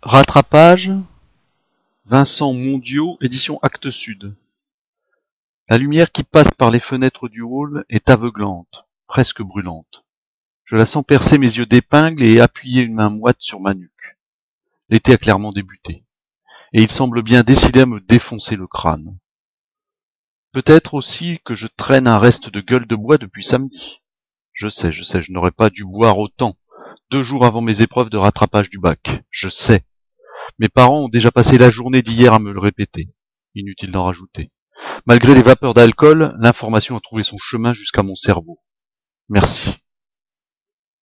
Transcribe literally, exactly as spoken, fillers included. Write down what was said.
Rattrapage, Vincent Mondiot, édition Actes Sud. La lumière qui passe par les fenêtres du hall est aveuglante, presque brûlante. Je la sens percer mes yeux d'épingle et appuyer une main moite sur ma nuque. L'été a clairement débuté, et il semble bien décidé à me défoncer le crâne. Peut-être aussi que je traîne un reste de gueule de bois depuis samedi. Je sais, je sais, je n'aurais pas dû boire autant, deux jours avant mes épreuves de rattrapage du bac. Je sais. Mes parents ont déjà passé la journée d'hier à me le répéter. Inutile d'en rajouter. Malgré les vapeurs d'alcool, l'information a trouvé son chemin jusqu'à mon cerveau. Merci.